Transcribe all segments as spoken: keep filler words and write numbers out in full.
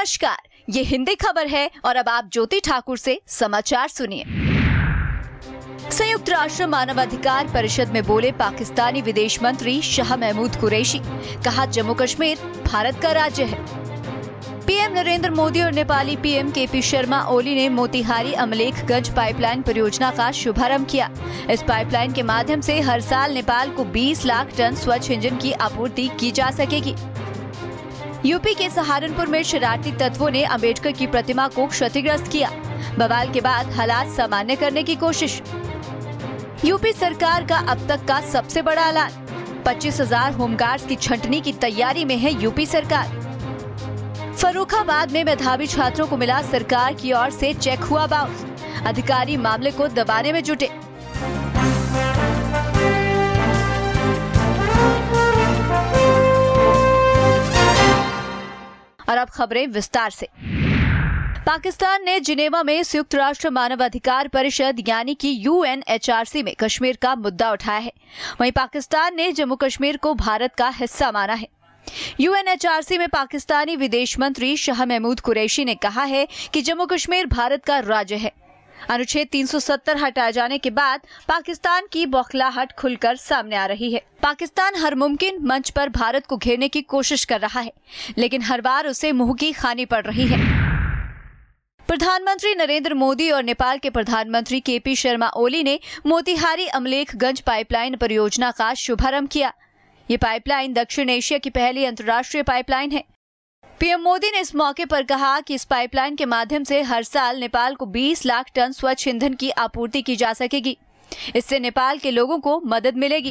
नमस्कार, ये हिंदी खबर है और अब आप ज्योति ठाकुर से समाचार सुनिए। संयुक्त राष्ट्र मानवाधिकार परिषद में बोले पाकिस्तानी विदेश मंत्री शाह महमूद कुरैशी, कहा जम्मू कश्मीर भारत का राज्य है। पीएम नरेंद्र मोदी और नेपाली पीएम केपी शर्मा ओली ने मोतिहारी अमलेखगंज पाइपलाइन परियोजना का शुभारंभ किया। इस पाइपलाइन के माध्यम से हर साल नेपाल को बीस लाख टन स्वच्छ ईंधन की आपूर्ति की जा सकेगी। यूपी के सहारनपुर में शरारती तत्वों ने अंबेडकर की प्रतिमा को क्षतिग्रस्त किया। बवाल के बाद हालात सामान्य करने की कोशिश। यूपी सरकार का अब तक का सबसे बड़ा ऐलान, पच्चीस हजार होमगार्ड्स की छंटनी की तैयारी में है यूपी सरकार। फर्रुखाबाद में मेधावी छात्रों को मिला सरकार की ओर से चेक हुआ बाउंस, अधिकारी मामले को दबाने में जुटे। और अब खबरें विस्तार से। पाकिस्तान ने जिनेवा में संयुक्त राष्ट्र मानवाधिकार परिषद यानी कि U N H R C में कश्मीर का मुद्दा उठाया है। वहीं पाकिस्तान ने जम्मू कश्मीर को भारत का हिस्सा माना है। U N H R C में पाकिस्तानी विदेश मंत्री शाह महमूद कुरैशी ने कहा है कि जम्मू कश्मीर भारत का राज्य है। अनुच्छेद तीन सौ सत्तर हटाए जाने के बाद पाकिस्तान की बौखलाहट खुलकर सामने आ रही है। पाकिस्तान हर मुमकिन मंच पर भारत को घेरने की कोशिश कर रहा है, लेकिन हर बार उसे मुंह की खानी पड़ रही है। प्रधानमंत्री नरेंद्र मोदी और नेपाल के प्रधानमंत्री केपी शर्मा ओली ने मोतिहारी अमलेखगंज पाइपलाइन परियोजना का शुभारंभ किया। ये पाइपलाइन दक्षिण एशिया की पहली अंतर्राष्ट्रीय पाइपलाइन है। पीएम मोदी ने इस मौके पर कहा कि इस पाइपलाइन के माध्यम से हर साल नेपाल को बीस लाख टन स्वच्छ ईंधन की आपूर्ति की जा सकेगी। इससे नेपाल के लोगों को मदद मिलेगी।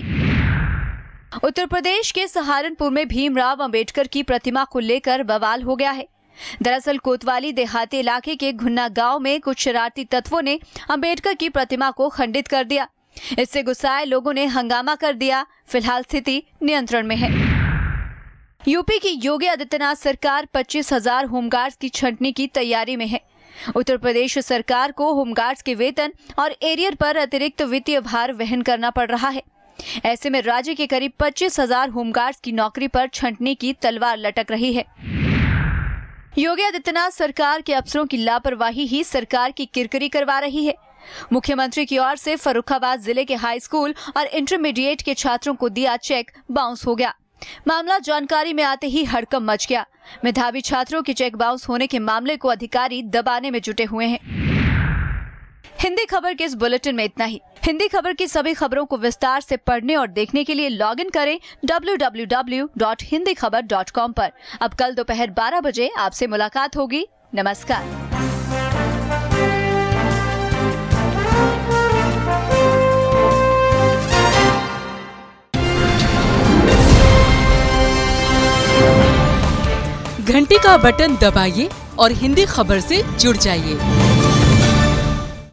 उत्तर प्रदेश के सहारनपुर में भीमराव अंबेडकर की प्रतिमा को लेकर बवाल हो गया है। दरअसल कोतवाली देहाती इलाके के घुन्ना गांव में कुछ शरारती तत्वों ने अंबेडकर की प्रतिमा को खंडित कर दिया। इससे गुस्साए लोगों ने हंगामा कर दिया। फिलहाल स्थिति नियंत्रण में है। यूपी की योगी आदित्यनाथ सरकार पच्चीस हजार होमगार्ड्स की छंटनी की तैयारी में है। उत्तर प्रदेश सरकार को होमगार्ड्स के वेतन और एरियर पर अतिरिक्त वित्तीय भार वहन करना पड़ रहा है। ऐसे में राज्य के करीब पच्चीस हजार होमगार्ड्स की नौकरी पर छंटनी की तलवार लटक रही है। योगी आदित्यनाथ सरकार के अफसरों की लापरवाही ही सरकार की किरकिरी करवा रही है। मुख्यमंत्री की ओर से फर्रुखाबाद जिले के हाई स्कूल और इंटरमीडिएट के छात्रों को दिया चेक बाउंस हो गया। मामला जानकारी में आते ही हड़कंप मच गया। मेधावी छात्रों के चेक बाउंस होने के मामले को अधिकारी दबाने में जुटे हुए हैं। हिंदी खबर के इस बुलेटिन में इतना ही। हिंदी खबर की सभी खबरों को विस्तार से पढ़ने और देखने के लिए लॉग इन करें W W W dot Hindi Khabar dot com पर। अब कल दोपहर बारह बजे आपसे मुलाकात होगी। नमस्कार। घंटी का बटन दबाइए और हिंदी खबर से जुड़ जाइए।